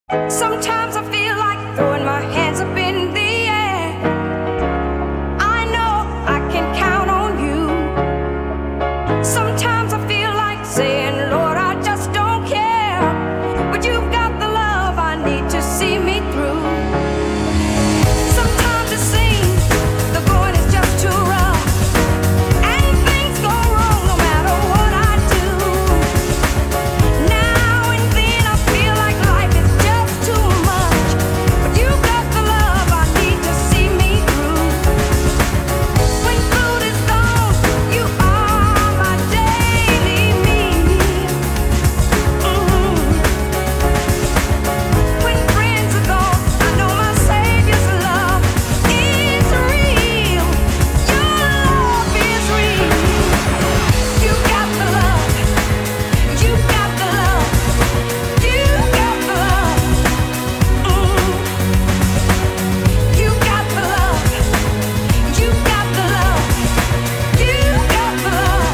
Sometimes I feel like throwing my hands up in the air. I know I can count on you. Sometimes I feel like saying, Lord, I just don't care. But you've got the love I need to see me through. Sometimes it seems the going is just too rough, and things go wrong no matter what I do. Now and then I feel like life is just too much, but you got the love I need to see me through. When food is gone, you are my daily meal. When friends are gone, I know my Savior's love is real. Your love is real. You got the love. You got the love. You got the love. You got the love. You got the love. You got the love.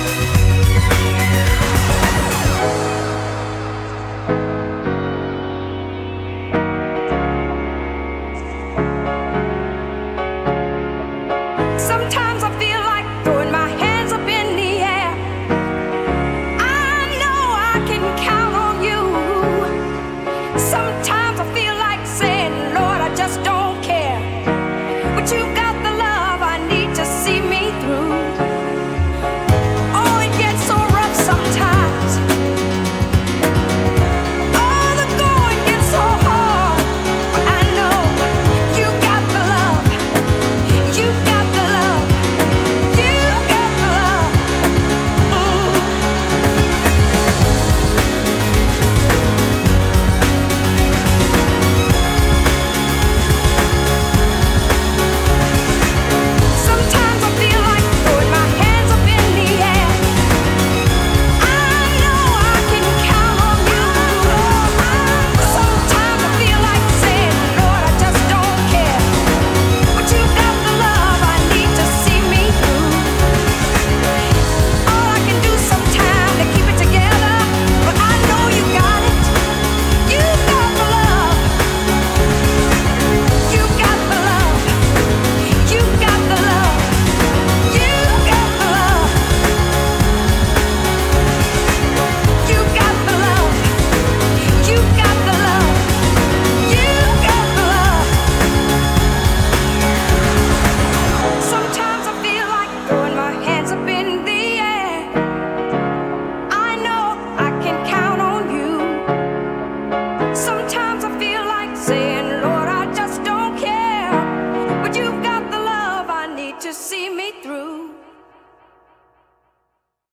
Sometimes I feel like throwing my hands up in the air. I know I can count on you. Sometimes I feel like saying, Lord, I just don't care. But you've got the love I need to see me through. Oh, it gets so rough sometimes. Oh, the going gets so hard. But I know you got the love. You got the love. You got the love. Sometimes I feel like throwing my hands up in the air. I know I can count on you. Sometimes I feel like saying, Lord, I just don't care. But you got the love I need to see me through. All I can do sometimes to keep it together, but I know you got it. You got the love. You got the love. You got the love. You got the love. You got the love. You got the love. You got the love. Sometimes I feel like throwing my hands up in the air. I know I can count on you. Sometimes I feel like saying, Lord, I just don't care. But you've got the love I need to see me through.